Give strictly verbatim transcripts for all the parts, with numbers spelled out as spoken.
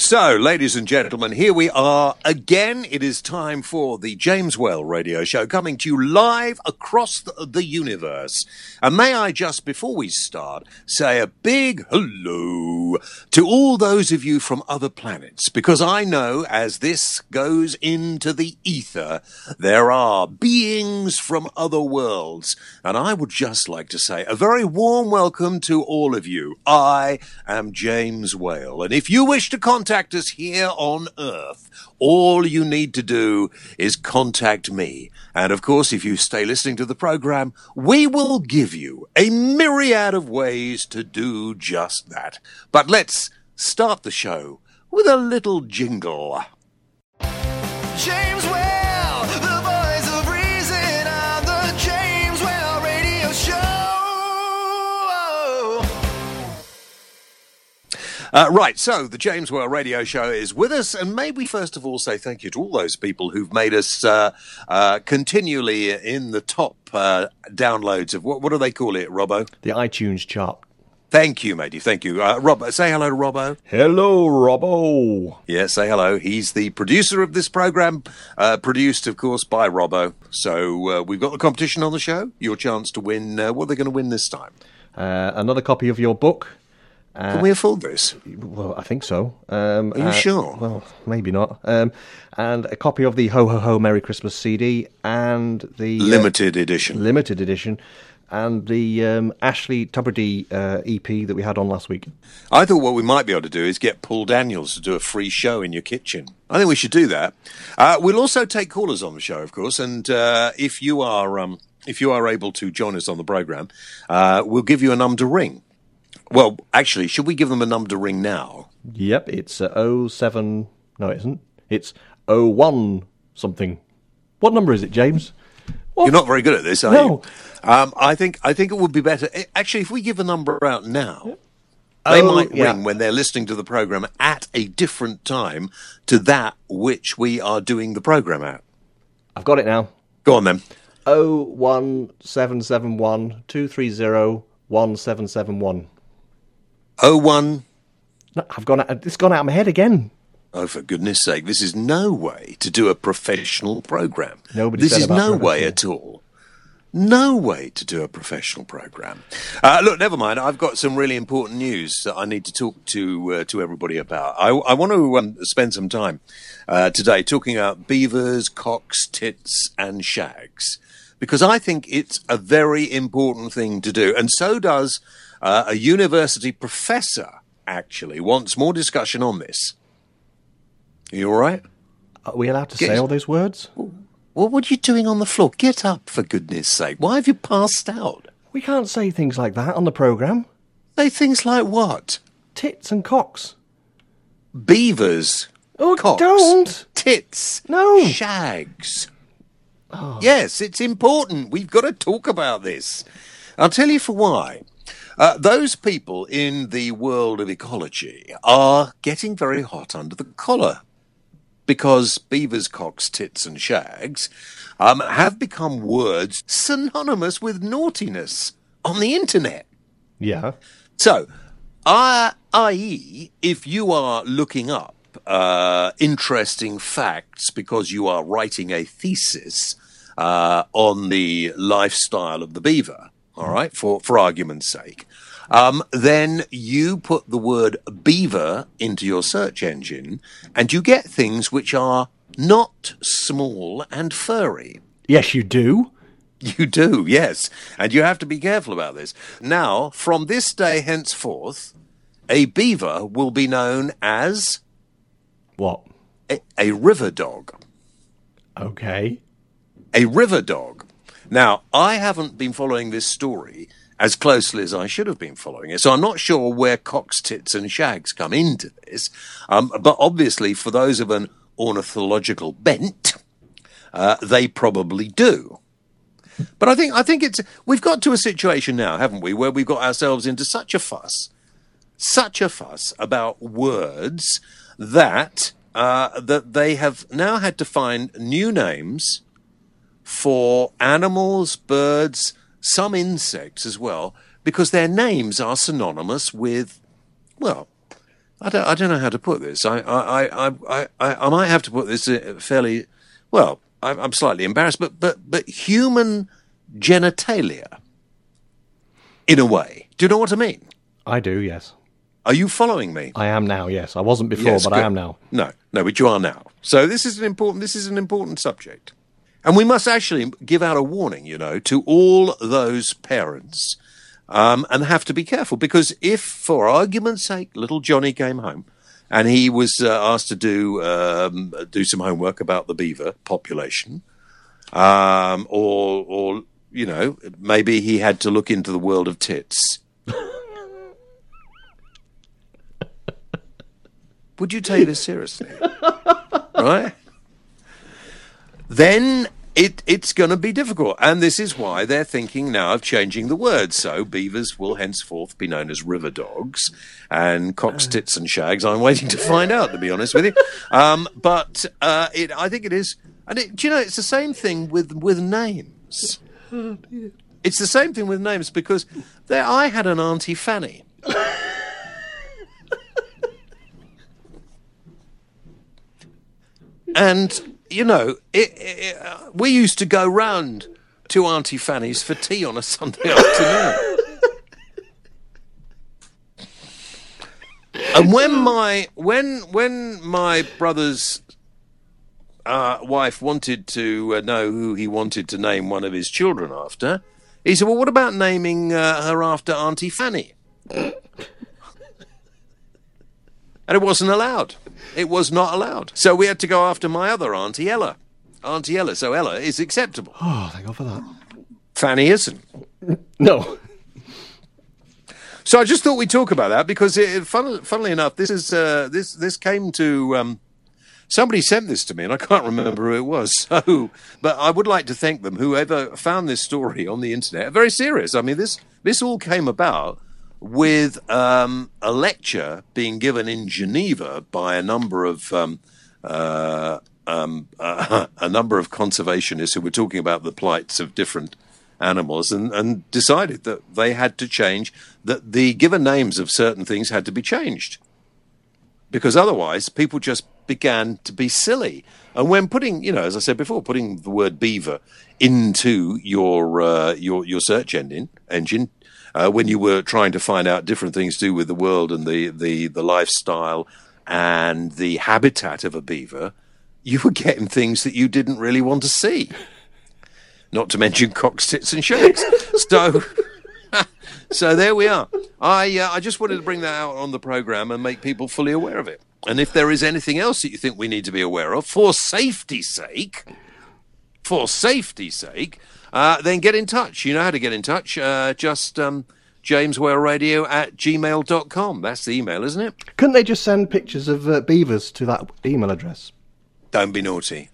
So, ladies and gentlemen, here we are again. It is time for the James Whale Radio Show, coming to you live across the, the universe. And may I just, before we start, say a big hello to all those of you from other planets, because I know as this goes into the ether, there are beings from other worlds. And I would just like to say a very warm welcome to all of you. I am James Whale, and if you wish to contact us here on Earth, all you need to do is contact me. And of course, if you stay listening to the program, we will give you a myriad of ways to do just that. But let's start the show with a little jingle. James Whale, the voice of reason on the James Whale Radio Show. Uh, right, so the James Whale Radio Show is with us, and may we first of all say thank you to all those people who've made us uh, uh, continually in the top uh, downloads of, what, what do they call it, Robbo? The iTunes chart. Thank you, matey, thank you. Uh, Rob, say hello to Robbo. Hello, Robbo. Yeah, say hello. He's the producer of this program, uh, produced, of course, by Robbo. So uh, we've got the competition on the show. Your chance to win. Uh, what are they going to win this time? Uh, another copy of your book. Uh, Can we afford this? Well, I think so. Um, Are you uh, sure? Well, maybe not. Um, and a copy of the Ho Ho Ho Merry Christmas C D and the... Uh, Limited edition. Limited edition. And the um, Ashley Tubridy uh, E P that we had on last week. I thought what we might be able to do is get Paul Daniels to do a free show in your kitchen. I think we should do that. Uh, we'll also take callers on the show, of course, and uh, if you are um, if you are able to join us on the programme, uh, we'll give you a number to ring. Well, actually, should we give them a number to ring now? Yep, it's uh, oh seven... No, it isn't. It's oh one something. What number is it, James? What? You're not very good at this, are No. you? Um, I think I think it would be better. Actually, if we give a number out now, they Oh, might yeah. ring when they're listening to the programme at a different time to that which we are doing the programme at. I've got it now. Go on, then. oh one seven seven one two three zero one seven seven one. Oh one. No, I've gone. Out, it's gone out of my head again. Oh, for goodness sake, this is no way to do a professional programme. Nobody This said is about no way professional. at all. No way to do a professional programme. Uh, look, never mind. I've got some really important news that I need to talk to uh, to everybody about. I, I want to um, spend some time uh, today talking about beavers, cocks, tits, and shags, because I think it's a very important thing to do, and so does uh, a university professor. Actually, wants more discussion on this. Are you all right? Are we allowed to Get- say all those words? Well, what are you doing on the floor? Get up, for goodness sake. Why have you passed out? We can't say things like that on the programme. Say things like what? Tits and cocks. Beavers. Oh, cocks, don't. Tits. No. Shags. Yes, it's important. We've got to talk about this. I'll tell you for why. Uh, those people in the world of ecology are getting very hot under the collar, because beavers, cocks, tits, and shags um, have become words synonymous with naughtiness on the internet. Yeah. So, uh, that is, if you are looking up uh, interesting facts because you are writing a thesis uh, on the lifestyle of the beaver, all right, for, for argument's sake, Um, then you put the word beaver into your search engine and you get things which are not small and furry. Yes, you do. You do, yes. And you have to be careful about this. Now, from this day henceforth, a beaver will be known as What? a, a river dog. Okay. A river dog. Now, I haven't been following this story as closely as I should have been following it, so I'm not sure where cocks, tits, and shags come into this. Um, but obviously, for those of an ornithological bent, uh, they probably do. But I think I think it's we've got to a situation now, haven't we, where we've got ourselves into such a fuss, such a fuss about words that uh, that they have now had to find new names for animals, birds, some insects as well, because their names are synonymous with, well, I don't, I don't know how to put this. I, I, I, I, I, I might have to put this uh, fairly, well, I'm, I'm slightly embarrassed, but, but, but human genitalia, in a way. Do you know what I mean? I do, yes. Are you following me? I am now, yes. I wasn't before, Yes, but good. I am now. No, no, but you are now. So this is an important, this is an important subject. And we must actually give out a warning, you know, to all those parents, um, and have to be careful, because if, for argument's sake, little Johnny came home and he was uh, asked to do um, do some homework about the beaver population, um, or, or, you know, maybe he had to look into the world of tits. Would you take this seriously? Right? Then it it's going to be difficult. And this is why they're thinking now of changing the word. So beavers will henceforth be known as river dogs, and cocks, tits and shags, I'm waiting to find out, to be honest with you. Um, but uh, it, I think it is... And it, do you know, it's the same thing with, with names. It's the same thing with names, because there, I had an Auntie Fanny. And, you know, it, it, uh, we used to go round to Auntie Fanny's for tea on a Sunday afternoon. And when my when when my brother's uh, wife wanted to uh, know who he wanted to name one of his children after, he said, "Well, what about naming uh, her after Auntie Fanny?" And it wasn't allowed. It was not allowed. So we had to go after my other Auntie Ella. Auntie Ella. So Ella is acceptable. Oh, thank God for that. Fanny isn't. No. So I just thought we'd talk about that, because, it, fun, funnily enough, this is uh, this this came to um, somebody sent this to me, and I can't remember who it was. So, but I would like to thank them, whoever found this story on the internet. Very serious. I mean, this this all came about with um, a lecture being given in Geneva by a number of um, uh, um, uh, a number of conservationists who were talking about the plights of different animals, and, and decided that they had to change, that the given names of certain things had to be changed, because otherwise people just began to be silly. And when putting, you know, as I said before, putting the word beaver into your uh, your your search engine engine. Uh, when you were trying to find out different things to do with the world and the, the, the lifestyle and the habitat of a beaver, you were getting things that you didn't really want to see. Not to mention cocks, tits and shags. So, so there we are. I uh, I just wanted to bring that out on the programme and make people fully aware of it. And if there is anything else that you think we need to be aware of, for safety's sake, for safety's sake, Uh, then get in touch. You know how to get in touch. Uh, just um, jameswhaleradio at gmail dot com. That's the email, isn't it? Couldn't they just send pictures of uh, beavers to that email address? Don't be naughty.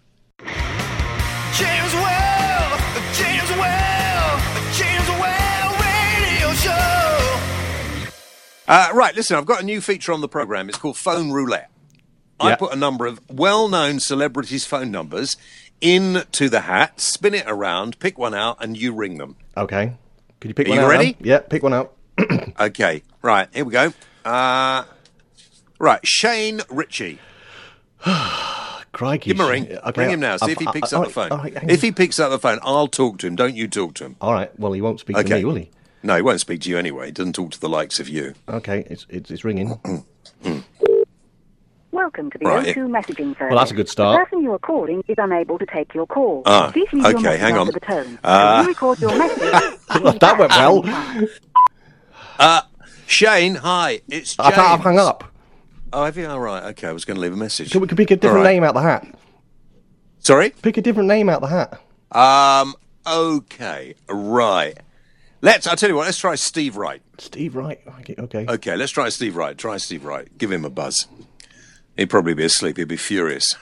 James Well, James Well, James Well Radio Show. Uh, right, listen, I've got a new feature on the programme. It's called Phone Roulette. I Yeah. put a number of well-known celebrities' phone numbers into the hat, spin it around, pick one out, and you ring them. Okay. Could you pick Are one you out? ready? Now? Yeah, pick one out. Okay, right, here we go. Uh, right, Shane Ritchie. Crikey. Give him a ring. Okay, Ring him now. See I've- if he I- picks I- up all the phone. right, all right, hang If on. he picks up the phone, I'll talk to him. Don't you talk to him. All right. Well, he won't speak to Okay. me, will he? No, he won't speak to you anyway. He doesn't talk to the likes of you. Okay, it's it's, it's ringing. Welcome to the Right. O two messaging service. Well, that's a good start. The person you are calling is unable to take your call. Ah, Please leave your okay, message hang after on. the tone. Uh, When you record your message, please That went back well. anytime. Uh, Shane, hi. It's James. I can't have hung up. Oh, have you? All right. Okay, I was going to leave a message. Could we could pick a different All right. name out the hat? Sorry? Pick a different name out the hat. Um, okay, right. Let's, I'll tell you what, let's try Steve Wright. Steve Wright. Okay. okay. Okay, let's try Steve Wright. Try Steve Wright. Give him a buzz. He'd probably be asleep. He'd be furious.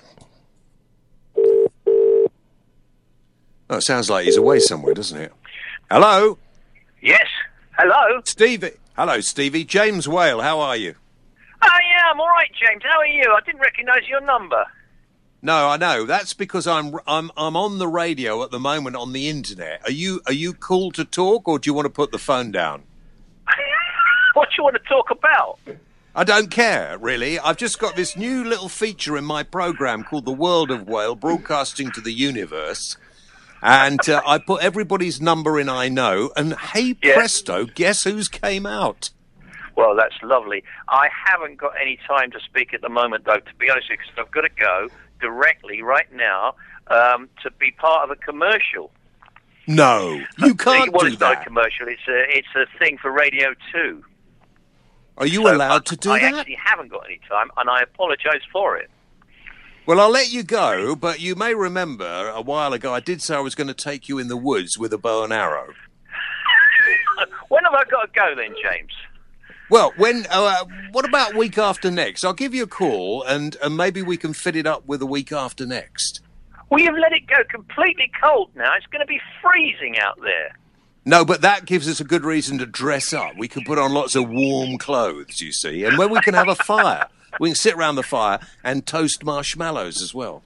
Oh, it sounds like he's away somewhere, doesn't it? Hello? Yes. Hello. Stevie. Hello, Stevie. James Whale, how are you? Oh, yeah, I'm all right, James. How are you? I didn't recognise your number. No, I know. That's because I'm I'm I'm on the radio at the moment on the internet. Are you are you cool to talk, or do you want to put the phone down? What do you want to talk about? I don't care, really. I've just got this new little feature in my programme called The World of Whale, broadcasting to the universe. And uh, I put everybody's number in I know, and hey Yeah. presto, guess who's came out? Well, that's lovely. I haven't got any time to speak at the moment, though, to be honest with you, because I've got to go directly right now um, to be part of a commercial. No, you can't well, do it's not a that. commercial. It's a, it's a thing for Radio two. Are you So allowed I, to do I that? actually haven't got any time, and I apologise for it. Well, I'll let you go, but you may remember a while ago I did say I was going to take you in the woods with a bow and arrow. When have I got to go then, James? Well, when? Uh, what about week after next? I'll give you a call, and, and maybe we can fit it up with a week after next. Well, you've let it go completely cold now. It's going to be freezing out there. No, but that gives us a good reason to dress up. We can put on lots of warm clothes, you see, and when we can have a fire. We can sit around the fire and toast marshmallows as well.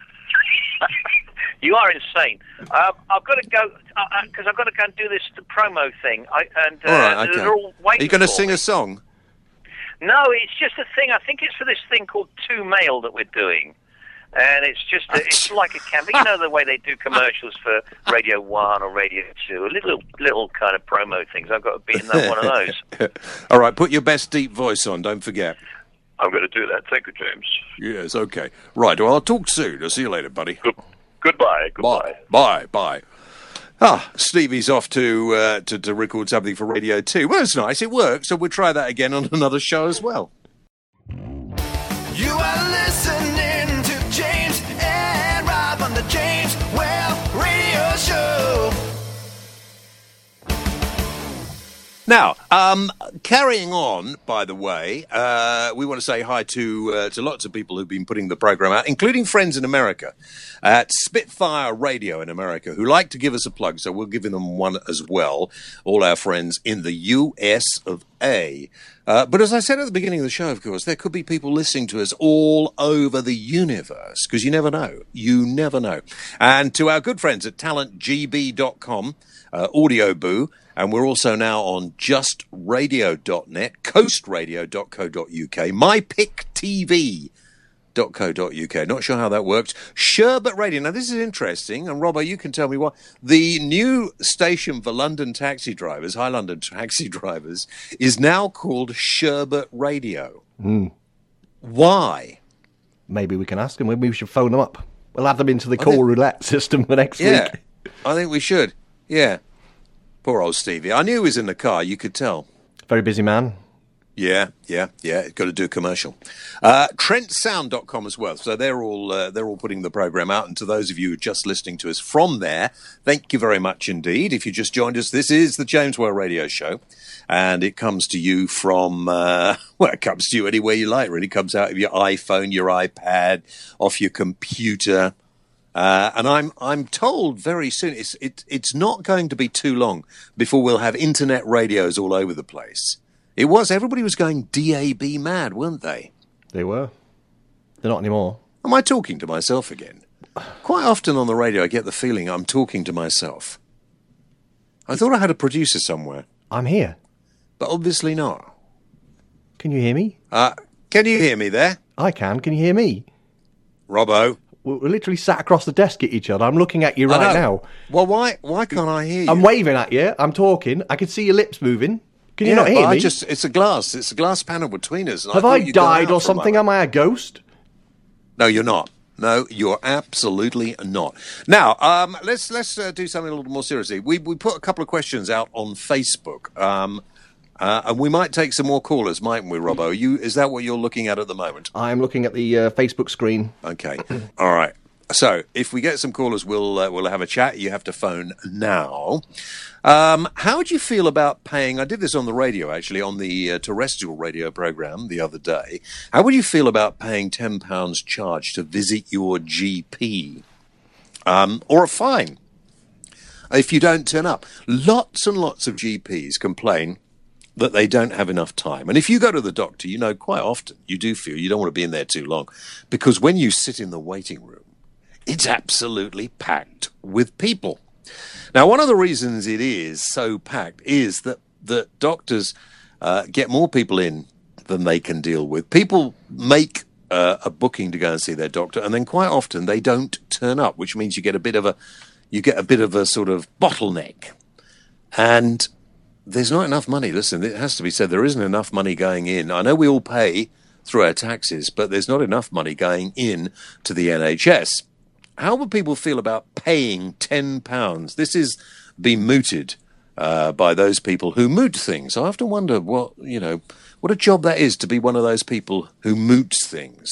You are insane. Uh, I've got to go, because uh, I've got to go and do this the promo thing. I, and uh, All right, okay. they're all waiting Are you going to for sing me. a song? No, it's just a thing. I think it's for this thing called Two Mail that we're doing. And it's just, a, it's like a campaign. You know the way they do commercials for Radio One or Radio Two, little little kind of promo things. I've got to be in that one of those. All right, put your best deep voice on, don't forget. I'm going to do that. Thank you, James. Yes, okay. Right, well, I'll talk soon. I'll see you later, buddy. Good, goodbye. Goodbye. Bye. Bye. Bye. Ah, Stevie's off to, uh, to to record something for Radio two. Well, it's nice. It works, so we'll try that again on another show as well. You are listening to James and Rob on the James Well Radio Show. Now, um, carrying on, by the way, uh, we want to say hi to uh, to lots of people who've been putting the program out, including friends in America at Spitfire Radio in America, who like to give us a plug, so we'll give them one as well, all our friends in the U S of A. Uh, but as I said at the beginning of the show, of course, there could be people listening to us all over the universe, because you never know. You never know. And to our good friends at talent g b dot com, uh, Audio Boo, and we're also now on just radio dot net, coast radio dot co dot u k, my pick t v dot co dot u k. Not sure how that works. Sherbet Radio. Now, this is interesting, and Robbo, you can tell me why. The new station for London taxi drivers, High London taxi drivers, is now called Sherbet Radio. Mm. Why? Maybe we can ask them. Maybe we should phone them up. We'll add them into the call think- roulette system for next Yeah, week. I think we should. Yeah. Poor old Stevie. I knew he was in the car, you could tell. Very busy man. Yeah, yeah, yeah. Got to do a commercial. Uh, Trent Sound dot com as well. So they're all uh, they're all putting the program out. And to those of you who are just listening to us from there, thank you very much indeed. If you just joined us, this is the James Well Radio Show, and it comes to you from uh, well, it comes to you anywhere you like. It really comes out of your iPhone, your iPad, off your computer. Uh, and I'm I'm told very soon it's it, it's not going to be too long before we'll have internet radios all over the place. It was everybody was going D A B mad, weren't they? They were. They're not anymore. Am I talking to myself again? Quite often on the radio, I get the feeling I'm talking to myself. I thought I had a producer somewhere, I'm here. but obviously not. Can you hear me? Uh, can you hear me there, I can. Can you hear me? Robbo? We're we're literally sat across the desk at each other. I'm looking at you I right know. now. Well, why why can't I hear you? I'm waving at you. I'm talking. I can see your lips moving. Can you Yeah, not hear but me? I just it's a glass. It's a glass panel between us. and Have thought I you'd gone died out or for a something? moment. Am I a ghost? No, you're not. No, you're absolutely not. Now, um, let's let's uh, do something a little more seriously. We we put a couple of questions out on Facebook, um, uh, and we might take some more callers, mightn't we, Robbo? You is that what you're looking at at the moment? I'm looking at the uh, Facebook screen. Okay, all right. So if we get some callers, we'll uh, we'll have a chat. You have to phone now. Um, how would you feel about paying? I did this on the radio, actually, on the uh, terrestrial radio program the other day. How would you feel about paying ten pounds charge to visit your G P, um, or a fine if you don't turn up? Lots and lots of G Ps complain that they don't have enough time. And if you go to the doctor, you know, quite often you do feel you don't want to be in there too long, because when you sit in the waiting room, it's absolutely packed with people. Now, one of the reasons it is so packed is that, that doctors uh, get more people in than they can deal with. People make uh, a booking to go and see their doctor, and then quite often they don't turn up, which means you get a bit of a you get a bit of a sort of bottleneck. And there's not enough money. Listen, it has to be said, there isn't enough money going in. I know we all pay through our taxes, but there's not enough money going in to the N H S. How would people feel about paying ten pounds? This is being mooted uh, by those people who moot things. I often wonder what, you know, what a job that is to be one of those people who moots things.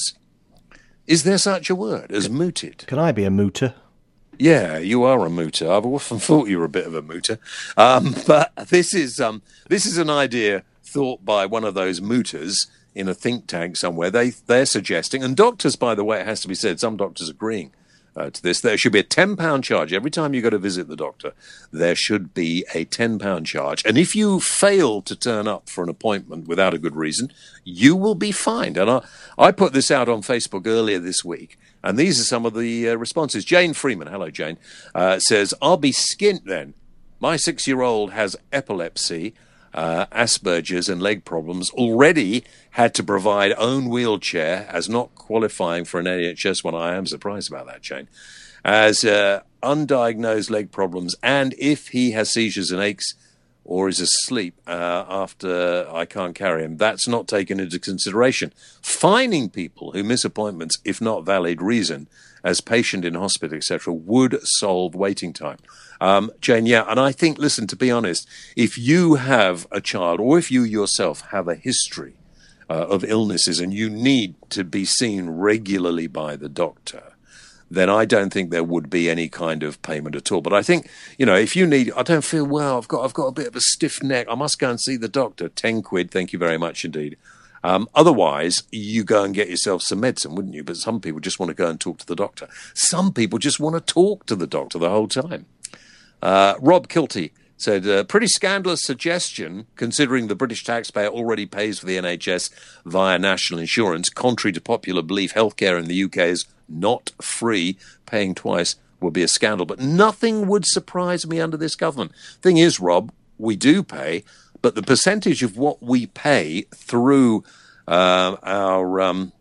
Is there such a word as mooted? Can I be a mooter? Yeah, you are a mooter. I've often thought you were a bit of a mooter. Um, but this is um, this is an idea thought by one of those mooters in a think tank somewhere. They, they're suggesting, and doctors, by the way, it has to be said, some doctors agreeing uh, to this, there should be a ten pound charge. Every time you go to visit the doctor, there should be a ten pound charge. And if you fail to turn up for an appointment without a good reason, you will be fined. And I, I put this out on Facebook earlier this week, and these are some of the uh, responses. Jane Freeman, hello Jane, uh, says, I'll be skint then. My six-year-old has epilepsy, uh, Asperger's and leg problems, already had to provide own wheelchair as not qualifying for an N H S one. I am surprised about that, Jane. As uh, undiagnosed leg problems, and if he has seizures and aches or is asleep uh, after I can't carry him, that's not taken into consideration. Fining people who miss appointments, if not valid reason, as patient in hospital, et cetera, would solve waiting time. Um, Jane, yeah, and I think, listen, to be honest, if you have a child or if you yourself have a history uh, of illnesses and you need to be seen regularly by the doctor, then I don't think there would be any kind of payment at all. But I think, you know, if you need, I don't feel well, I've got I've got a bit of a stiff neck, I must go and see the doctor, ten quid, thank you very much indeed. Um, otherwise, you go and get yourself some medicine, wouldn't you? But some people just want to go and talk to the doctor. Some people just want to talk to the doctor the whole time. Uh, Rob Kilty said, uh, pretty scandalous suggestion, considering the British taxpayer already pays for the N H S via national insurance. Contrary to popular belief, healthcare in the U K is not free. Paying twice would be a scandal. But nothing would surprise me under this government. Thing is, Rob, we do pay, but the percentage of what we pay through uh, our um,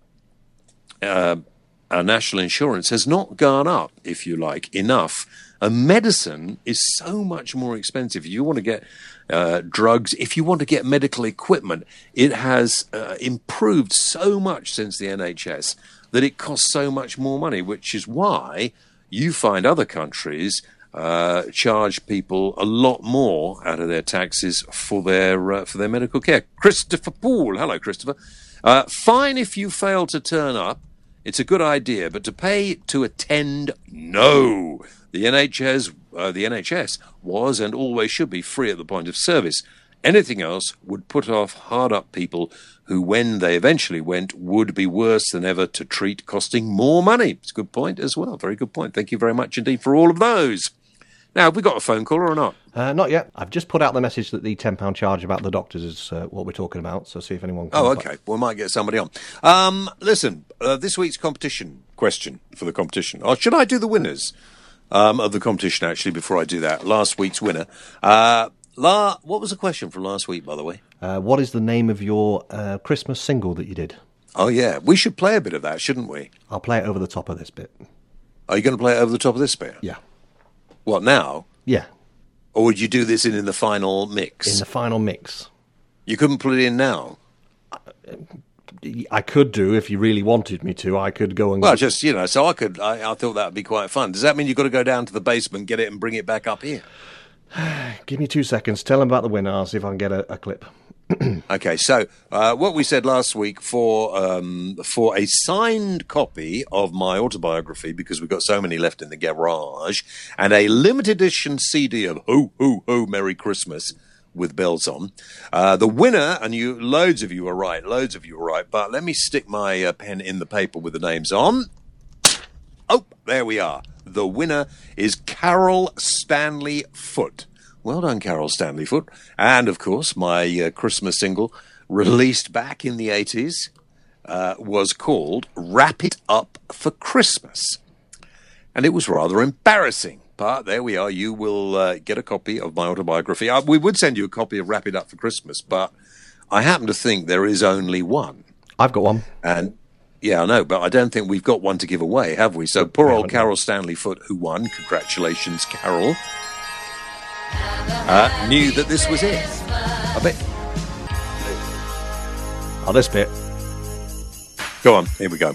uh, our national insurance has not gone up, if you like, enough. And medicine is so much more expensive. If you want to get uh, drugs, if you want to get medical equipment, it has uh, improved so much since the N H S that it costs so much more money, which is why you find other countries uh, charge people a lot more out of their taxes for their uh, for their medical care. Christopher Poole, hello, Christopher. Uh, fine if you fail to turn up. It's a good idea, but to pay to attend, no. The N H S, uh, the N H S was and always should be free at the point of service. Anything else would put off hard-up people who, when they eventually went, would be worse than ever to treat, costing more money. It's a good point as well. Very good point. Thank you very much indeed for all of those. Now, have we got a phone caller or not? Uh, not yet. I've just put out the message that the ten pound charge about the doctors is uh, what we're talking about, so see if anyone can... Oh, okay. Well, we might get somebody on. Um, listen, uh, this week's competition question for the competition. Or should I do the winners um, of the competition, actually, before I do that? Last week's winner. Uh, la- what was the question from last week, by the way? Uh, what is the name of your uh, Christmas single that you did? Oh, yeah. We should play a bit of that, shouldn't we? I'll play it over the top of this bit. Are you going to play it over the top of this bit? Yeah. What, now? Yeah. Or would you do this in, in the final mix? In the final mix. You couldn't put it in now? I could do, if you really wanted me to. I could go and... Well, just, you know, so I could, I, I thought that would be quite fun. Does that mean you've got to go down to the basement, get it and bring it back up here? Give me two seconds. Tell them about the winner. I'll see if I can get a, a clip. Okay, so uh, what we said last week for um, for a signed copy of my autobiography, because we've got so many left in the garage, and a limited edition C D of Ho, Ho, Ho, Merry Christmas with bells on. Uh, the winner, and you, loads of you are right, loads of you are right, but let me stick my uh, pen in the paper with the names on. Oh, there we are. The winner is Carol Stanley Foote. Well done, Carol Stanley Foote. And, of course, my uh, Christmas single, released back in the eighties, uh, was called Wrap It Up for Christmas. And it was rather embarrassing. But there we are. You will uh, get a copy of my autobiography. Uh, we would send you a copy of Wrap It Up for Christmas, but I happen to think there is only one. I've got one. And yeah, I know, but I don't think we've got one to give away, have we? So poor We old haven't. Carol Stanley Foote, who won, congratulations, Carol, uh, knew that this was it. A bit. Oh, this bit. Go on, here we go.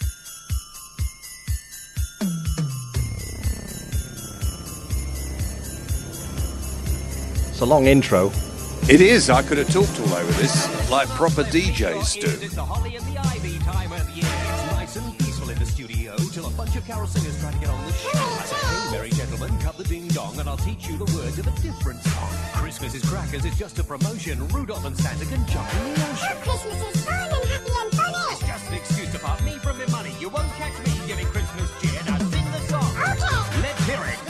It's a long intro. It is. I could have talked all over this like proper D Js do. It's the holly and the ivy time of year. It's nice and peaceful in the studio till a bunch of carol singers try to get on the show. I say, hey, merry gentlemen, cut the ding dong, and I'll teach you the words of a different song. Christmas is crackers, it's just a promotion. Rudolph and Santa can jump in the ocean. Christmas is fun and happy and funny. It's just an excuse to part me from my money. You won't catch me giving Christmas cheer. Now sing the song. Okay. Let's hear it.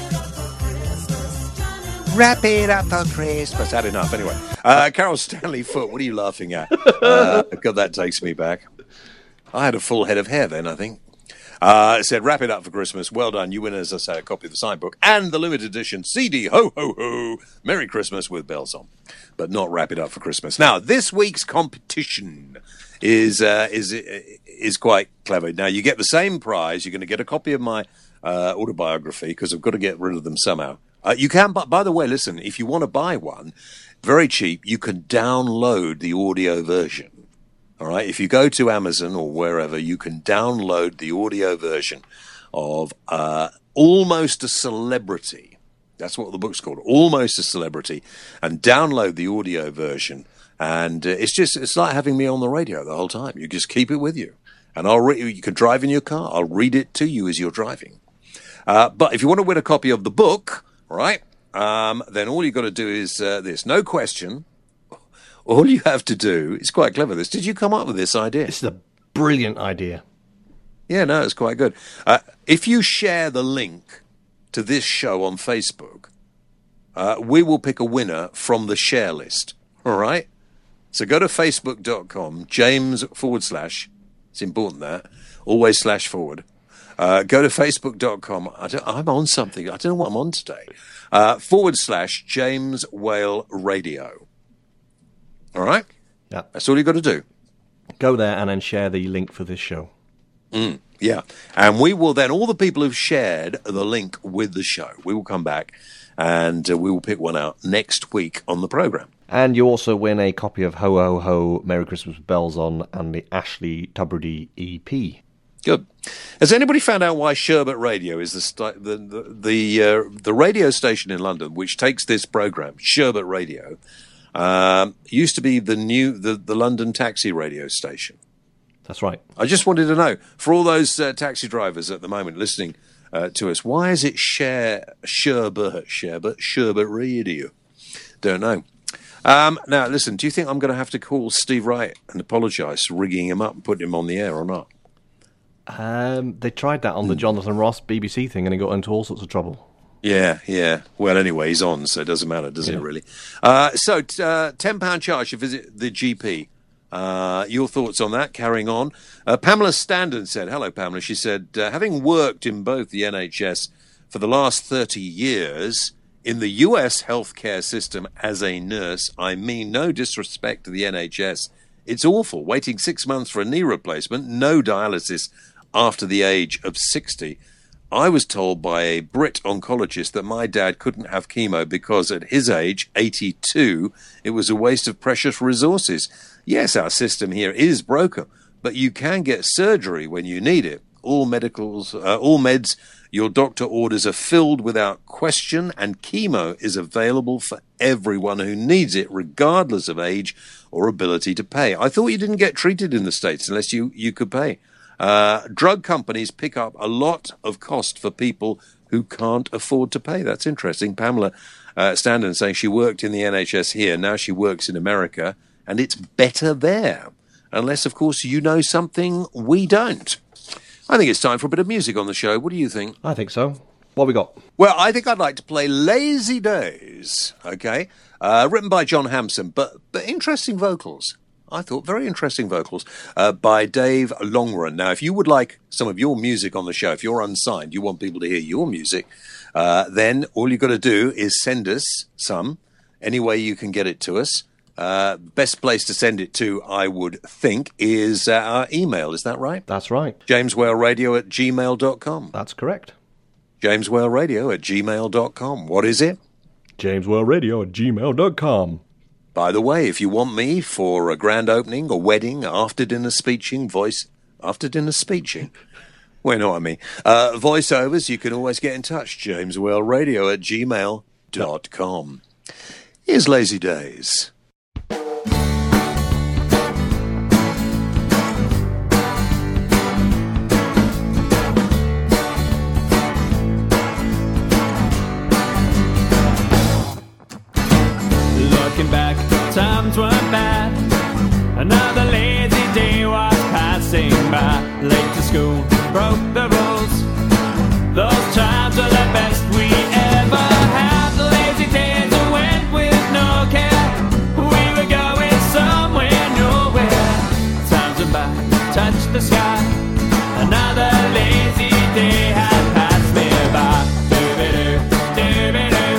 Wrap it up for Christmas. Had enough. Anyway, uh, Carol Stanley Foote, what are you laughing at? Uh, God, that takes me back. I had a full head of hair then, I think. Uh, it said, wrap it up for Christmas. Well done. You win, as I say, a copy of the signed book and the limited edition C D. Ho, ho, ho. Merry Christmas with bells on. But not wrap it up for Christmas. Now, this week's competition is uh, is is quite clever. Now, you get the same prize. You're going to get a copy of my uh, autobiography because I've got to get rid of them somehow. Uh, you can, but by the way, listen, if you want to buy one, very cheap, you can download the audio version. All right. If you go to Amazon or wherever, you can download the audio version of uh, Almost a Celebrity. That's what the book's called, Almost a Celebrity, and download the audio version. And uh, it's just, it's like having me on the radio the whole time. You just keep it with you. And I'll re- you can drive in your car. I'll read it to you as you're driving. Uh, but if you want to win a copy of the book, right, um, then all you've got to do is uh, this. No question. All you have to do, it's quite clever, this. Did you come up with this idea? This is a brilliant idea. Yeah, no, it's quite good. Uh, if you share the link to this show on Facebook, uh, we will pick a winner from the share list. All right? So go to facebook dot com, James forward slash, it's important that, always slash forward. Uh, go to facebook dot com. I don't, I'm on something. I don't know what I'm on today. Uh, forward slash James Whale Radio. All right? Yeah. That's all you've got to do. Go there and then share the link for this show. Mm, yeah. And we will then, all the people who've shared the link with the show, we will come back and uh, we will pick one out next week on the programme. And you also win a copy of Ho Ho Ho, Merry Christmas with Bells On and the Ashley Tubridy E P. Good. Has anybody found out why Sherbet Radio is the st- the the the, uh, the radio station in London which takes this program, Sherbet Radio, um, used to be the new the, the London taxi radio station. That's right. I just wanted to know, for all those uh, taxi drivers at the moment listening uh, to us, why is it Share Sherbet Sherbet Sherbet Radio? Don't know. Um, now, listen. Do you think I'm going to have to call Steve Wright and apologise for rigging him up and putting him on the air or not? Um, they tried that on the Jonathan Ross B B C thing and he got into all sorts of trouble. Yeah, yeah. Well, anyway, he's on, so it doesn't matter, does Yeah. it, really? Uh, so, t- uh, ten pounds charge to visit the G P. Uh, your thoughts on that? Carrying on. Uh, Pamela Standen said, hello, Pamela. She said, uh, having worked in both the N H S for the last thirty years, in the U S healthcare system as a nurse, I mean no disrespect to the N H S. It's awful. Waiting six months for a knee replacement, no dialysis after the age of sixty. I was told by a Brit oncologist that my dad couldn't have chemo because at his age, eighty-two, it was a waste of precious resources. Yes, our system here is broken, but you can get surgery when you need it. All medicals, uh, all meds your doctor orders are filled without question, and chemo is available for everyone who needs it, regardless of age or ability to pay. I thought you didn't get treated in the States unless you, you could pay. Uh, drug companies pick up a lot of cost for people who can't afford to pay. That's interesting. Pamela uh, Standen saying she worked in the N H S here. Now she works in America, and it's better there. Unless, of course, you know something we don't. I think it's time for a bit of music on the show. What do you think? I think so. What have we got? Well, I think I'd like to play Lazy Days, okay? Uh, written by John Hampson, but, but interesting vocals. I thought very interesting vocals uh, by Dave Longrun. Now, if you would like some of your music on the show, if you're unsigned, you want people to hear your music, uh, then all you've got to do is send us some, any way you can get it to us. Uh, best place to send it to, I would think, is uh, our email. Is that right? That's right. jameswhaleradio at gmail dot com. That's correct. jameswhaleradio at gmail dot com. What is it? jameswhaleradio at gmail dot com. By the way, if you want me for a grand opening, a wedding, after dinner speeching, voice... After dinner speeching? Well, you know what I mean. Uh, voiceovers, you can always get in touch. jameswhaleradio at gmail dot com. Here's Lazy Days. Looking back, times weren't bad. Another lazy day was passing by. Late to school, broke the rules. Those times were the best we ever had. Lazy days that went with no care. We were going somewhere, nowhere. Times went by, touched the sky. Another lazy day had passed me by. Doo-be-doo, doo-be-doo.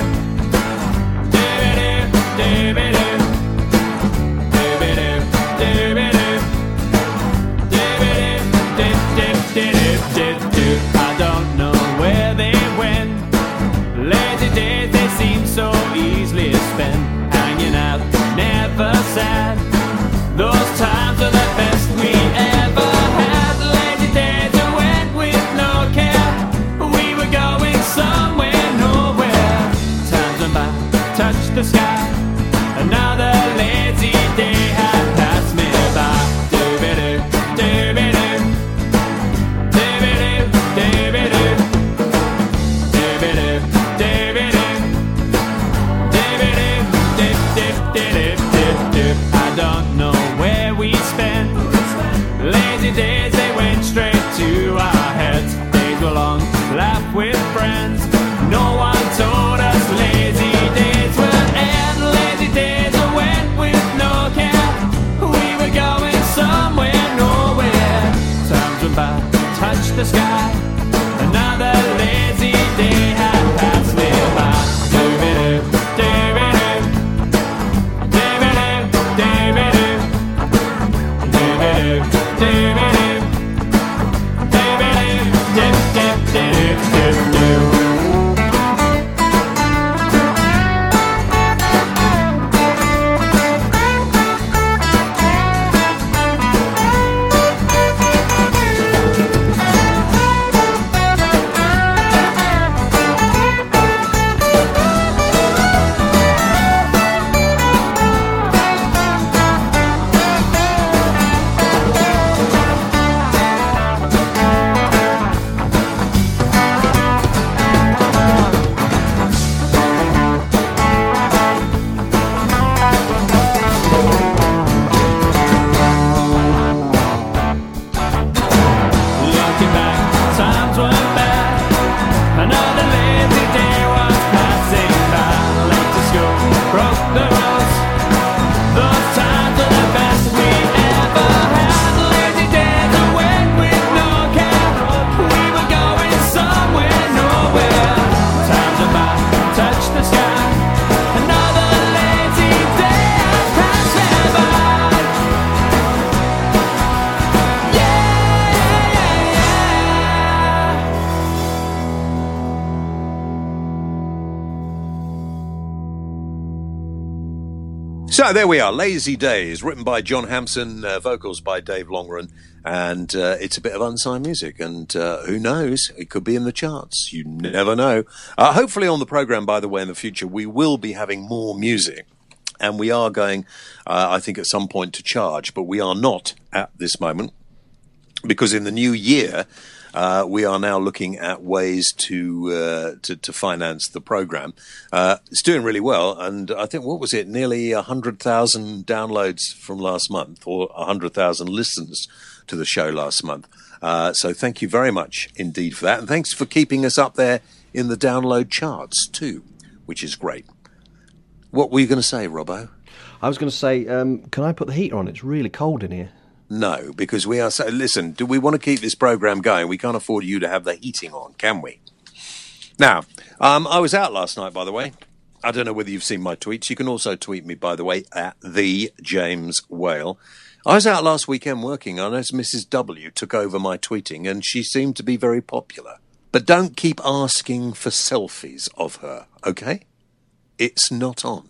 I don't know where they went. Lazy days, they seem so easily spent. Hanging out, never sad. Those times are the best we ever had. Lazy days that went with no care. We were going somewhere, nowhere. Times went by, touched the sky. Another lazy day had passed me by. Doo-be-doo, doo-be-doo. Doo-be-doo, doo-be-doo. Doo-be-doo, doo-be-doo. Doo-be-doo, doo-doo-doo-doo-doo. I don't know where we spent lazy days, they went straight to our heads. Days were long, laugh with friends. No one told us lazy days would end. Lazy days that went with no care. We were going somewhere, nowhere. Times went by, touched the sky. Another lazy day had passed me by. Doo-be-doo, doo-be-doo. Doo-be-doo, doo-be-doo. Doo-be-doo, doo-be-doo. Doo-be-doo, doo-doo-doo-doo-doo. Looking back, times weren't bad. Another lazy day was passing by. Late to school, broke the rules. Those times are the best we ever had. Lazy days that went with no care. We were going somewhere, nowhere. Times went by, touched the sky. Another lazy day has passed me by. So there we are, Lazy Days, written by John Hampson, uh, vocals by Dave Longren, and uh, it's a bit of unsigned music, and uh, who knows, it could be in the charts, you never know. Uh, hopefully on the programme, by the way, in the future, we will be having more music, and we are going, uh, I think at some point, to charge, but we are not at this moment, because in the new year, Uh, we are now looking at ways to uh, to, to finance the program. Uh, it's doing really well, and I think, what was it, nearly one hundred thousand downloads from last month, or one hundred thousand listens to the show last month. Uh, so thank you very much indeed for that, and thanks for keeping us up there in the download charts too, which is great. What were you going to say, Robbo? I was going to say, um, can I put the heater on? It's really cold in here. No, because we are so... Listen, do we want to keep this program going? We can't afford you to have the heating on, can we? Now, um, I was out last night, by the way. I don't know whether you've seen my tweets. You can also tweet me, by the way, at the James Whale. I was out last weekend working. I noticed Missus W took over my tweeting, and she seemed to be very popular. But don't keep asking for selfies of her, okay? It's not on.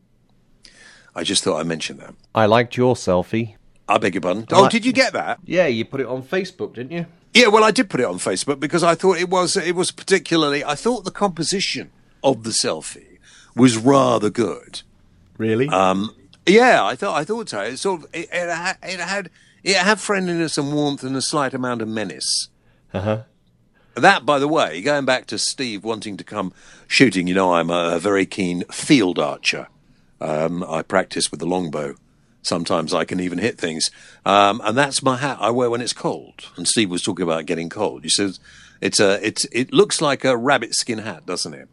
I just thought I'd mention that. I liked your selfie. I beg your pardon. I Oh, like- did you get that? Yeah, you put it on Facebook, didn't you? Yeah, well, I did put it on Facebook because I thought it was it was particularly. I thought the composition of the selfie was rather good. Really? Um, yeah, I thought I thought so. It sort of it, it, had, it had it had friendliness and warmth and a slight amount of menace. Uh-huh. That, by the way, going back to Steve wanting to come shooting, you know, I'm a, a very keen field archer. Um, I practice with the longbow. Sometimes I can even hit things. Um, and that's my hat I wear when it's cold. And Steve was talking about getting cold. He says it's a, it's, it looks like a rabbit skin hat, doesn't it?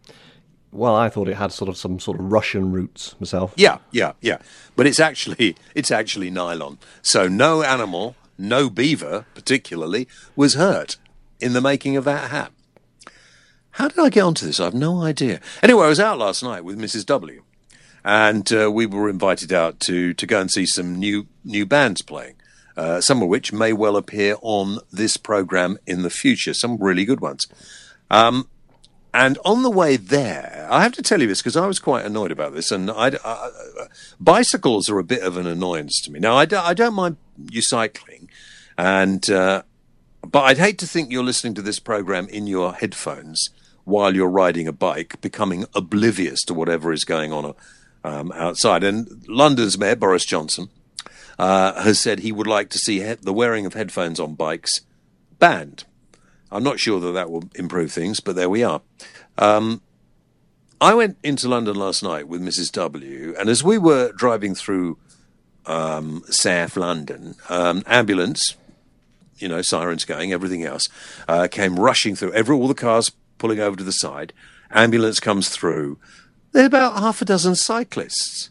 Well, I thought it had sort of some sort of Russian roots myself. Yeah, yeah, yeah. But it's actually, it's actually nylon. So no animal, no beaver particularly, was hurt in the making of that hat. How did I get onto this? I have no idea. Anyway, I was out last night with Missus W, and uh, we were invited out to, to go and see some new new bands playing, uh, some of which may well appear on this programme in the future, some really good ones. Um, and on the way there, I have to tell you this because I was quite annoyed about this, and I, I, bicycles are a bit of an annoyance to me. Now, I don't, I don't mind you cycling, and... Uh, But I'd hate to think you're listening to this programme in your headphones while you're riding a bike, becoming oblivious to whatever is going on um, outside. And London's Mayor, Boris Johnson, uh, has said he would like to see he- the wearing of headphones on bikes banned. I'm not sure that that will improve things, but there we are. Um, I went into London last night with Missus W, and as we were driving through um, South London, um, ambulance... you know, sirens going, everything else, uh, came rushing through. Every, all the cars pulling over to the side. Ambulance comes through. There are about half a dozen cyclists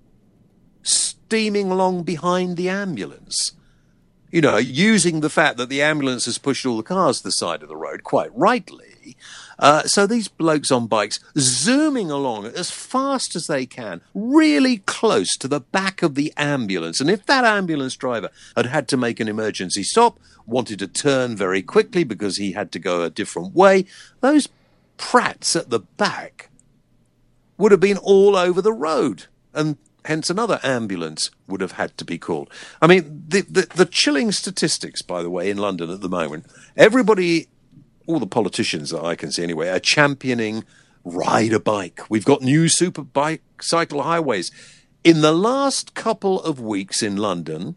steaming along behind the ambulance. You know, using the fact that the ambulance has pushed all the cars to the side of the road, quite rightly. Uh, so these blokes on bikes zooming along as fast as they can, really close to the back of the ambulance. And if that ambulance driver had had to make an emergency stop, wanted to turn very quickly because he had to go a different way, those prats at the back would have been all over the road, and hence another ambulance would have had to be called. I mean, the, the, the chilling statistics, by the way, in London at the moment, everybody, all the politicians that I can see anyway, are championing ride a bike. We've got new super bike cycle highways. In the last couple of weeks in London,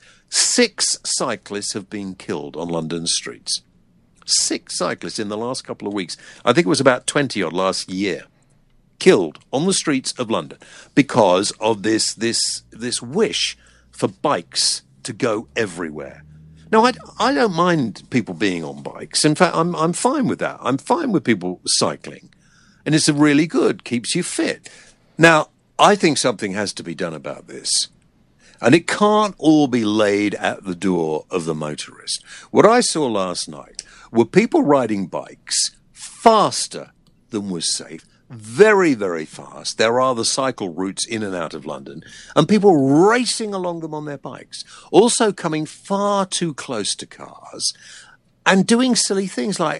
six cyclists have been killed on London streets. Six cyclists in the last couple of weeks. I think it was about twenty odd last year. Killed on the streets of London because of this this this wish for bikes to go everywhere. Now, I, I don't mind people being on bikes. In fact, I'm I'm fine with that. I'm fine with people cycling, and it's a really good, keeps you fit. Now, I think something has to be done about this, and it can't all be laid at the door of the motorist. What I saw last night were people riding bikes faster than was safe. Very, very fast. There are the cycle routes in and out of London, and people racing along them on their bikes. Also coming far too close to cars and doing silly things like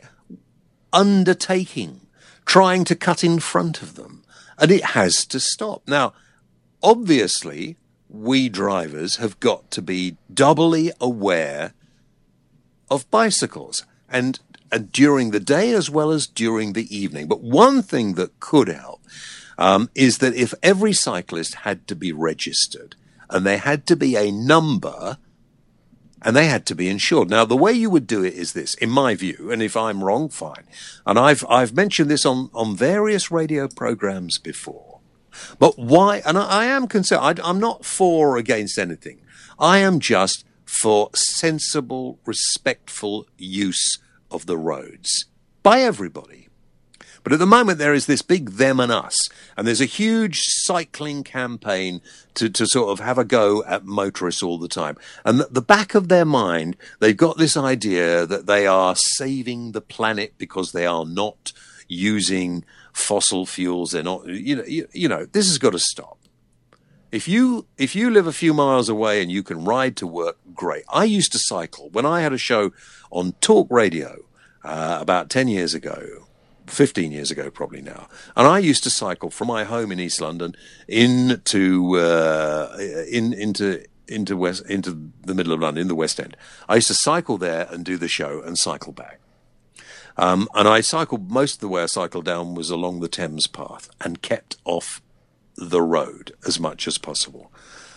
undertaking, trying to cut in front of them. And it has to stop. Now, obviously, we drivers have got to be doubly aware of bicycles and and during the day as well as during the evening. But one thing that could help um, is that if every cyclist had to be registered and they had to be a number and they had to be insured. Now, the way you would do it is this, in my view, and if I'm wrong, fine. And I've I've mentioned this on, on various radio programs before. But why? And I, I am concerned. I, I'm not for or against anything. I am just for sensible, respectful use of the roads by everybody. But at the moment there is this big them and us, and there's a huge cycling campaign to, to sort of have a go at motorists all the time. And at the back of their mind, they've got this idea that they are saving the planet because they are not using fossil fuels. They're not, you know, you, you know, this has got to stop. If you if you live a few miles away and you can ride to work, great. I used to cycle when I had a show on Talk Radio uh, about ten years ago, fifteen years ago probably now, and I used to cycle from my home in East London into uh, in into into west into the middle of London, in the West End. I used to cycle there and do the show and cycle back. Um, and I cycled, most of the way I cycled down was along the Thames path and kept off the road as much as possible.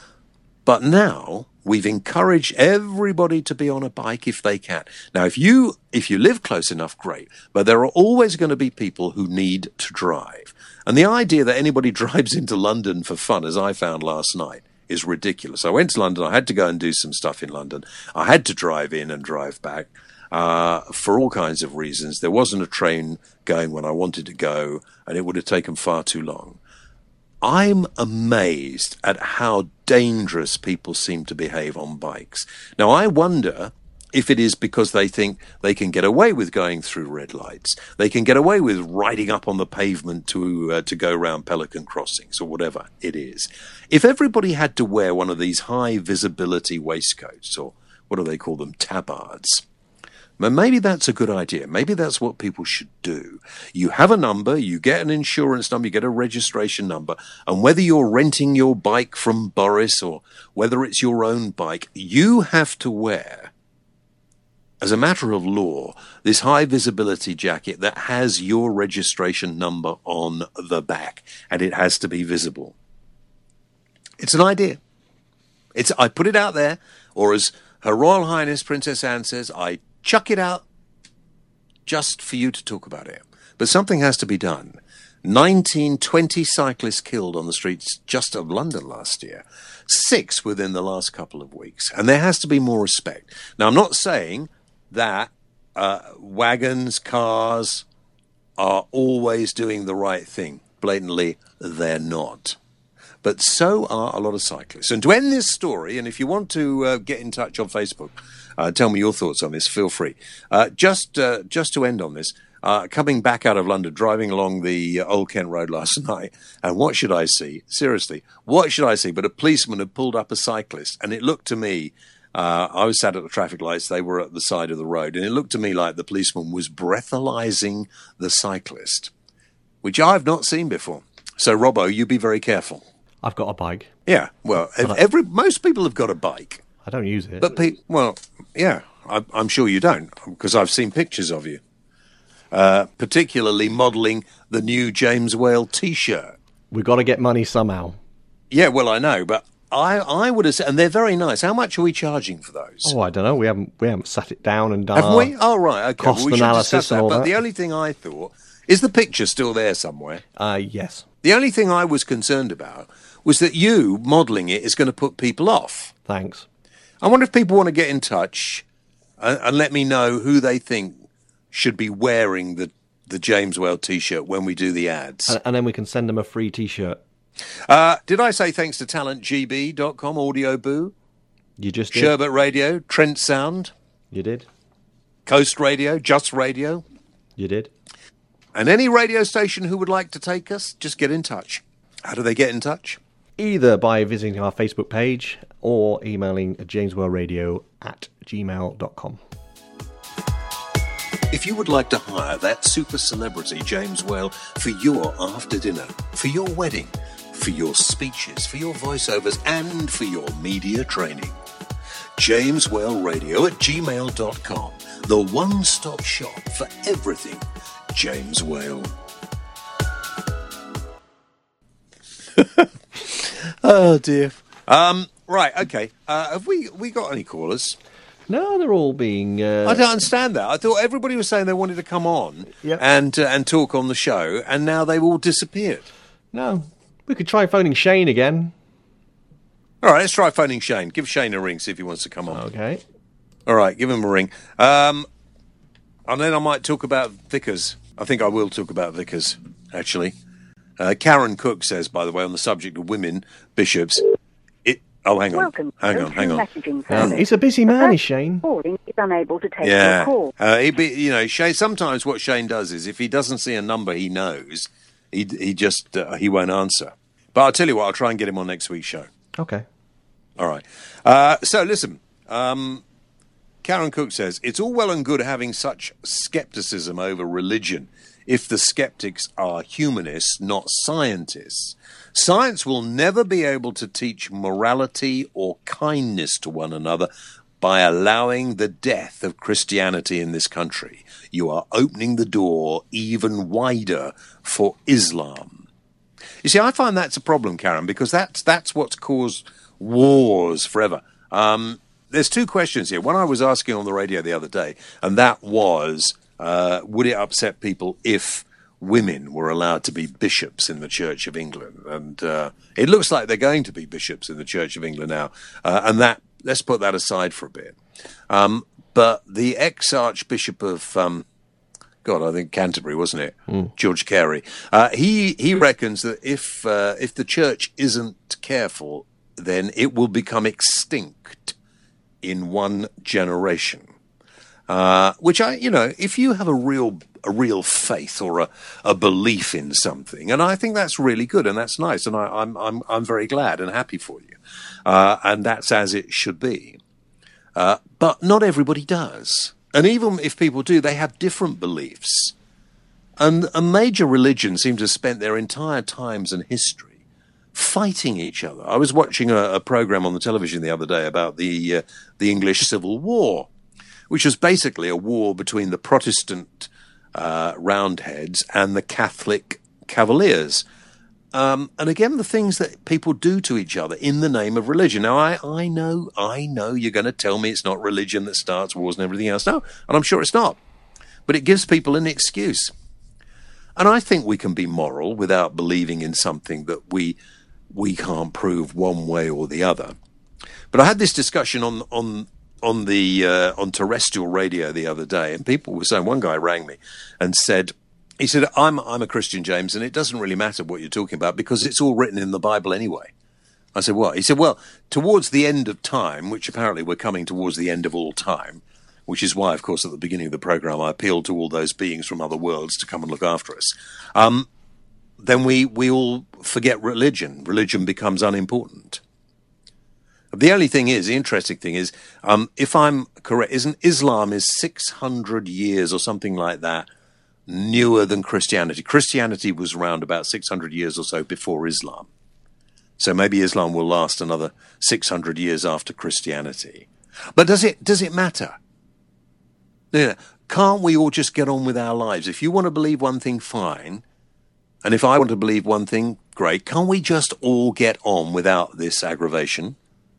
But now we've encouraged everybody to be on a bike if they can. Now, if you if you live close enough, great. But there are always going to be people who need to drive. And the idea that anybody drives into London for fun, as I found last night, is ridiculous. I went to London. I had to go and do some stuff in London. I had to drive in and drive back. Uh, for all kinds of reasons. There wasn't a train going when I wanted to go, and it would have taken far too long. I'm amazed at how dangerous people seem to behave on bikes. Now, I wonder if it is because they think they can get away with going through red lights. They can get away with riding up on the pavement to uh, to go round Pelican Crossings or whatever it is. If everybody had to wear one of these high visibility waistcoats, or what do they call them, tabards, maybe that's a good idea. Maybe that's what people should do. You have a number, you get an insurance number, you get a registration number, and whether you're renting your bike from Boris or whether it's your own bike, you have to wear, as a matter of law, this high visibility jacket that has your registration number on the back, and it has to be visible. It's an idea. It's I put it out there, or as Her Royal Highness Princess Anne says, I chuck it out just for you to talk about it. But something has to be done. nineteen, twenty cyclists killed on the streets just of London last year. Six within the last couple of weeks. And there has to be more respect. Now, I'm not saying that uh, wagons, cars are always doing the right thing. Blatantly, they're not. But so are a lot of cyclists. And to end this story, and if you want to uh, get in touch on Facebook, uh, tell me your thoughts on this, feel free. Uh, just uh, just to end on this, uh, coming back out of London, driving along the uh, Old Kent Road last night, and what should I see? Seriously, what should I see? But a policeman had pulled up a cyclist, and it looked to me, uh, I was sat at the traffic lights, they were at the side of the road, and it looked to me like the policeman was breathalyzing the cyclist, which I've not seen before. So, Robbo, you be very careful. I've got a bike. Yeah, well, if every most people have got a bike. I don't use it. But, pe- well, yeah, I, I'm sure you don't, because I've seen pictures of you, uh, particularly modelling the new James Whale T-shirt. We've got to get money somehow. Yeah, well, I know, but I, I would have said, and they're very nice. How much are we charging for those? Oh, I don't know. We haven't we haven't sat it down and done Haven't our we? Oh, right, okay. cost well, we should analysis discuss that, and all but that. the only thing I thought, is the picture still there somewhere? Uh, yes. The only thing I was concerned about was that you modelling it is going to put people off. Thanks. I wonder if people want to get in touch and, and let me know who they think should be wearing the, the James Whale T-shirt when we do the ads. And, and then we can send them a free T-shirt. Uh, did I say thanks to talent g b dot com, Audio Boo, You just did. Sherbet Radio, Trent Sound, You did. Coast Radio, Just Radio, You did. and any radio station who would like to take us, just get in touch. How do they get in touch? Either by visiting our Facebook page or emailing jameswellradio at gmail dot com. If you would like to hire that super celebrity James Whale for your after dinner, for your wedding, for your speeches, for your voiceovers, and for your media training, James Whale Radio at gmail dot com, the one-stop shop for everything James Whale. Oh dear. Um, right, okay. Uh, have we we got any callers? No, they're all being... Uh... I don't understand that. I thought everybody was saying they wanted to come on Yep. and uh, and talk on the show, and now they've all disappeared. No. We could try phoning Shane again. All right, let's try phoning Shane. Give Shane a ring, see if he wants to come on. Okay. All right, give him a ring. Um, and then I might talk about Vickers. I think I will talk about Vickers, actually. Uh, Karen Cook says, by the way, on the subject of women bishops, it... Oh, hang on. Welcome. Hang to on, hang on. Messaging Um, service. he's a busy man, is Shane. Calling is unable to take Yeah. your call. Uh, he be, you know, Shane, sometimes what Shane does is if he doesn't see a number he knows, he he just uh, he won't answer. But I'll tell you what, I'll try and get him on next week's show. Okay. All right. Uh, so listen, um, Karen Cook says, it's all well and good having such skepticism over religion if the skeptics are humanists, not scientists. Science will never be able to teach morality or kindness to one another by allowing the death of Christianity in this country. You are opening the door even wider for Islam. You see, I find that's a problem, Karen, because that's that's what's caused wars forever. Um, there's two questions here. One I was asking on the radio the other day, and that was, uh, would it upset people if women were allowed to be bishops in the Church of England? And uh, it looks like they're going to be bishops in the Church of England now. Uh, and that, let's put that aside for a bit. Um, but the ex-Archbishop of... Um, God, I think Canterbury, wasn't it? Mm. George Carey. Uh, he he reckons that if uh, if the church isn't careful, then it will become extinct in one generation. Uh, which I, you know, if you have a real a real faith or a, a belief in something, and I think that's really good and that's nice, and I, I'm I'm I'm very glad and happy for you, uh, and that's as it should be. Uh, but not everybody does. And even if people do, they have different beliefs. And a major religion seem to have spent their entire times and history fighting each other. I was watching a, a program on the television the other day about the uh, the English Civil War, which was basically a war between the Protestant uh, Roundheads and the Catholic Cavaliers. Um, and again, the things that people do to each other in the name of religion. Now, I, I know, I know you're going to tell me it's not religion that starts wars and everything else. No, and I'm sure it's not. But it gives people an excuse. And I think we can be moral without believing in something that we we can't prove one way or the other. But I had this discussion on on on the uh, on terrestrial radio the other day, and people were saying, one guy rang me and said, He said, I'm I'm a Christian, James, and it doesn't really matter what you're talking about because it's all written in the Bible anyway. I said, what? He said, well, towards the end of time, which apparently we're coming towards the end of all time, which is why, of course, at the beginning of the program, I appealed to all those beings from other worlds to come and look after us. Um, then we, we all forget religion. Religion becomes unimportant. The only thing is, the interesting thing is, um, if I'm correct, isn't Islam is six hundred years or something like that newer than Christianity. Christianity was around about six hundred years or so before Islam. So maybe Islam will last another six hundred years after Christianity. But does it does it matter? Yeah. Can't we all just get on with our lives? If you want to believe one thing, fine. And if I want to believe one thing, great. Can't we just all get on without this aggravation?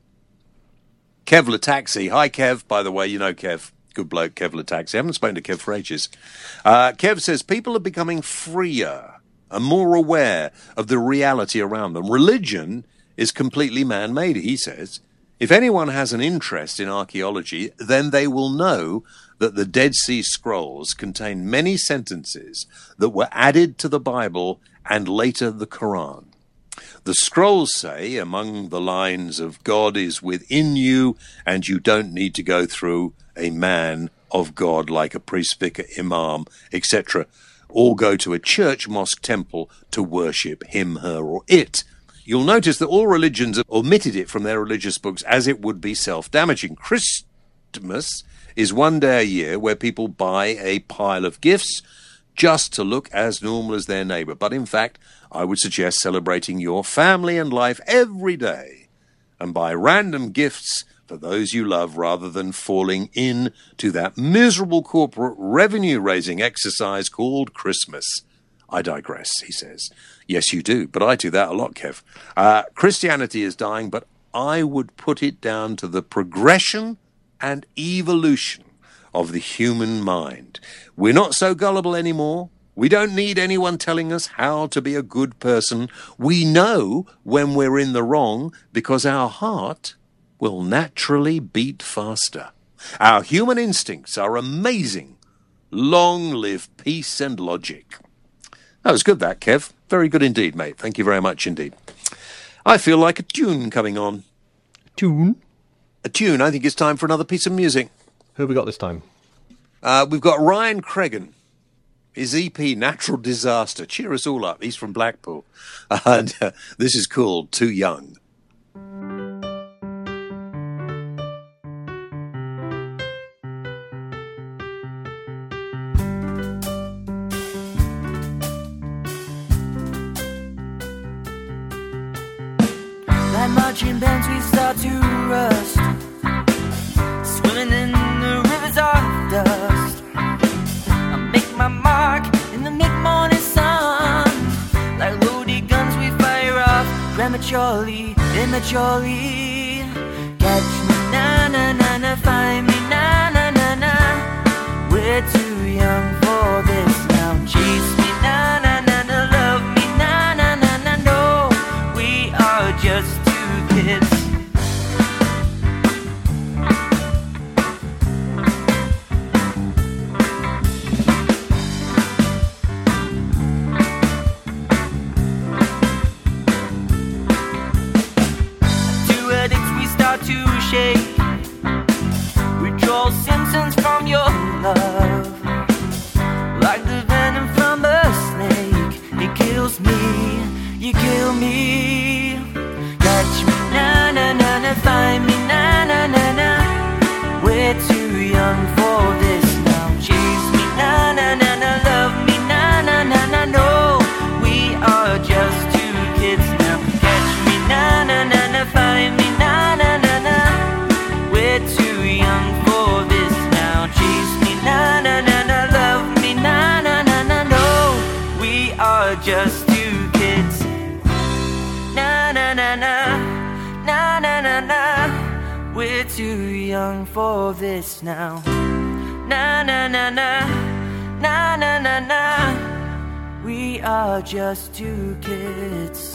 Kev Lataxi. Hi, Kev. By the way, you know Kev. Good bloke, Kev Lataxi. I haven't spoken to Kev for ages. Uh, Kev says, people are becoming freer and more aware of the reality around them. Religion is completely man-made, he says. If anyone has an interest in archaeology, then they will know that the Dead Sea Scrolls contain many sentences that were added to the Bible and later the Quran. The scrolls say, among the lines of God is within you, and you don't need to go through a man of God like a priest, vicar, imam, et cetera, or go to a church, mosque, temple to worship him, her, or it. You'll notice that all religions have omitted it from their religious books as it would be self-damaging. Christmas is one day a year where people buy a pile of gifts just to look as normal as their neighbour. But in fact, I would suggest celebrating your family and life every day and buy random gifts for those you love rather than falling in to that miserable corporate revenue-raising exercise called Christmas. I digress, he says. Yes, you do, but I do that a lot, Kev. Uh, Christianity is dying, but I would put it down to the progression and evolution of the human mind. We're not so gullible anymore. We don't need anyone telling us how to be a good person. We know when we're in the wrong because our heart will naturally beat faster. Our human instincts are amazing. Long live peace and logic. That was good, that, Kev. Very good indeed, mate. Thank you very much indeed. I feel like a tune coming on. Tune? A tune. I think it's time for another piece of music. Who have we got this time? Uh, we've got Ryan Cregan. His E P, Natural Disaster. Cheer us all up. He's from Blackpool. And uh, this is called Too Young. Like marching bands we start to rust, swimming in the rivers of dust. I make my mark in the mid-morning sun. Like loaded guns we fire off prematurely, immaturely. Catch me, na-na-na-na, find me, na-na-na-na. We're too young for this now. Chase me, na-na-na-na, love me, na-na-na-na. No, we are just kids. Two addicts we start to shake. Withdrawal symptoms from your love. Like the venom from a snake. It kills me, you kill me. Catch me, na-na-na-na, find me, na-na-na-na. We're too young for this now. Chase me, na-na-na-na, love me, na-na-na-na. No, we are just two kids now. Catch me, na-na-na-na, find me, na-na-na-na. We're too young for this now. Chase me, na-na-na-na, love me, na-na-na-na. No, we are just two kids. Na-na-na-na, na-na-na-na. We're too young for this now. Na-na-na-na, na-na-na-na. We are just two kids.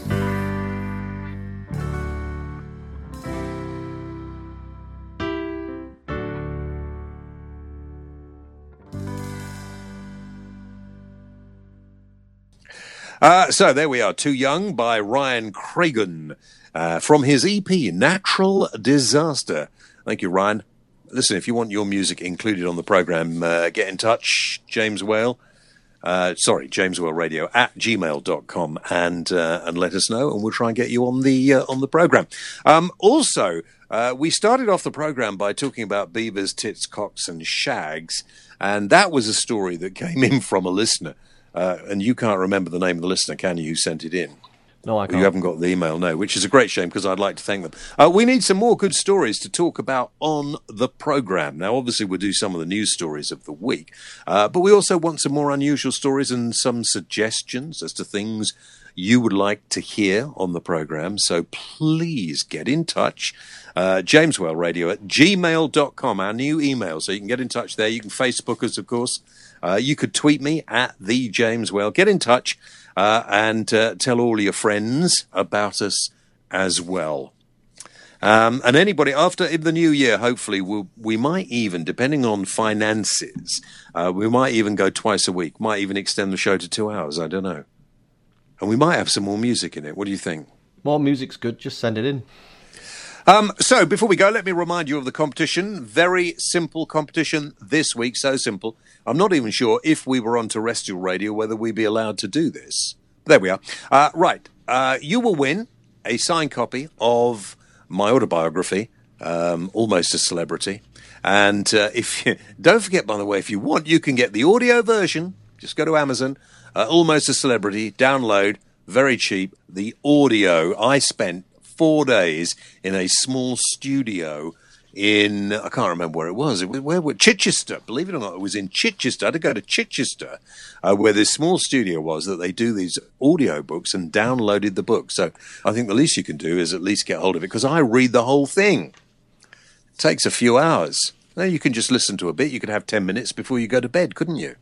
Uh, so there we are, Too Young by Ryan Cragun uh, from his E P, Natural Disaster. Thank you, Ryan. Listen, if you want your music included on the programme, uh, get in touch, James Whale, uh, sorry, James Whale Radio at gmail dot com and uh, and let us know, and we'll try and get you on the uh, on the programme. Um, also, uh, we started off the programme by talking about beavers, tits, cocks and shags, and that was a story that came in from a listener. Uh, and you can't remember the name of the listener, can you, who sent it in? No, I can't. You haven't got the email, no, which is a great shame because I'd like to thank them. Uh, we need some more good stories to talk about on the programme. Now, obviously, we'll do some of the news stories of the week, uh, but we also want some more unusual stories and some suggestions as to things you would like to hear on the programme. So please get in touch. Uh, James Whale Radio at gmail dot com, our new email. So you can get in touch there. You can Facebook us, of course. Uh, you could tweet me at the James Whale. Get in touch uh, and uh, tell all your friends about us as well. Um, and anybody after in the new year, hopefully, we'll, we might even, depending on finances, uh, we might even go twice a week. Might even extend the show to two hours. I don't know. And we might have some more music in it. What do you think? More music's good. Just send it in. Um, so, before we go, let me remind you of the competition. Very simple competition this week, so simple. I'm not even sure if we were on terrestrial radio whether we'd be allowed to do this. There we are. Uh, right, uh, you will win a signed copy of my autobiography, um, Almost a Celebrity. And uh, if you, don't forget, by the way, if you want, you can get the audio version. Just go to Amazon, uh, Almost a Celebrity, download, very cheap. The audio, I spent four days in a small studio in, I can't remember where it was. It was where, where Chichester, believe it or not, it was in Chichester. I had to go to Chichester, uh, where this small studio was that they do these audio books and downloaded the book. So I think the least you can do is at least get hold of it, because I read the whole thing. It takes a few hours. Now you can just listen to a bit. You could have ten minutes before you go to bed, couldn't you?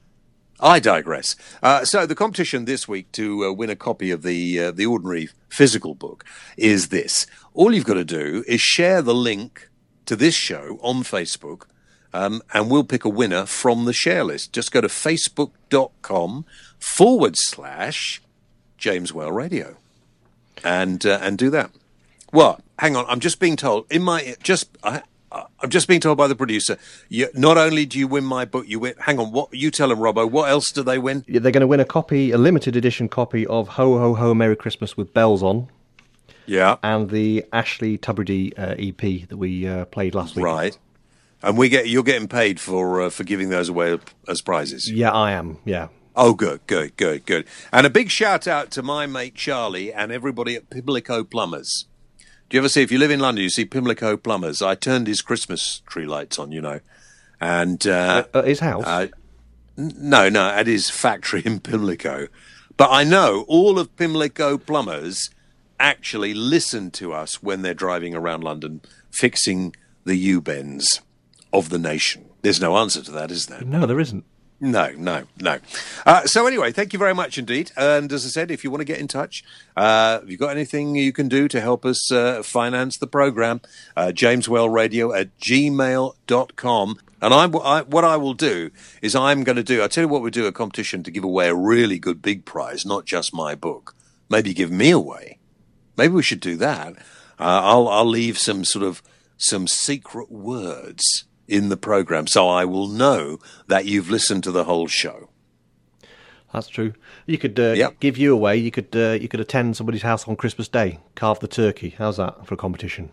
I digress. Uh, so the competition this week to uh, win a copy of the uh, the ordinary physical book is this. All you've got to do is share the link to this show on Facebook, um, and we'll pick a winner from the share list. Just go to facebook.com forward slash James Whale Radio and uh, and do that. Well, hang on. I'm just being told in my just I, I'm just being told by the producer, you, not only do you win my book, you win... Hang on, what you tell them, Robbo, what else do they win? Yeah, they're going to win a copy, a limited edition copy of Ho Ho Ho Merry Christmas with Bells On. Yeah. And the Ashley Tubridy uh, E P that we uh, played last week. Right. And we get you're getting paid for uh, for giving those away as prizes. Yeah, I am, yeah. Oh, good, good, good, good. And a big shout out to my mate Charlie and everybody at Pimlico Plumbers. Do you ever see, if you live in London, you see Pimlico Plumbers? I turned his Christmas tree lights on, you know. And uh, uh, at his house? Uh, n- no, no, at his factory in Pimlico. But I know all of Pimlico Plumbers actually listen to us when they're driving around London fixing the U-bends of the nation. There's no answer to that, is there? No, there isn't. No, no, no. Uh, so anyway, thank you very much indeed. And as I said, if you want to get in touch, uh, have you got anything you can do to help us uh, finance the programme? Uh, jameswellradio at gmail dot com. And I, I, what I will do is I'm going to do, I'll tell you what, we'll do a competition to give away a really good big prize, not just my book. Maybe give me away. Maybe we should do that. Uh, I'll, I'll leave some sort of, some secret words in the programme, so I will know that you've listened to the whole show. That's true. You could uh, Yep. give you away. You could uh, you could attend somebody's house on Christmas Day, carve the turkey. How's that for a competition?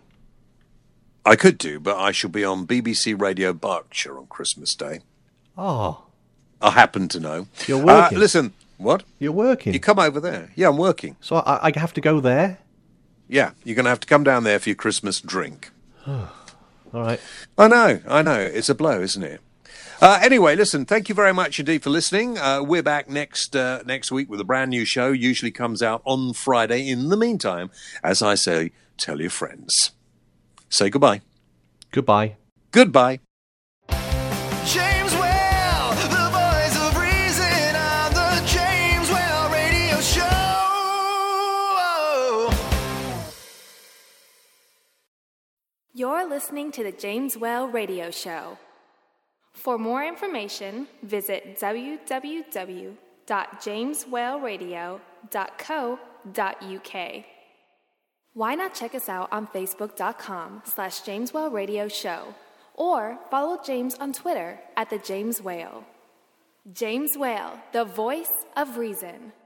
I could do, but I shall be on B B C Radio Berkshire on Christmas Day. Oh, I happen to know. You're working. Uh, listen, what? You're working. You come over there. Yeah, I'm working. So I, I have to go there? Yeah, you're going to have to come down there for your Christmas drink. All right. I know, I know. It's a blow, isn't it? Uh, anyway, listen, thank you very much indeed for listening. Uh, we're back next uh, next week with a brand new show. Usually comes out on Friday. In the meantime, as I say, tell your friends. Say goodbye. Goodbye. Goodbye. James Well, the voice of reason on the James Well Radio Show. You're listening to the James Well Radio Show. For more information, visit w w w dot james well radio dot co dot u k. Why not check us out on facebook.com slash James Well Radio Show, or follow James on Twitter at the James Whale. James Whale, the voice of reason.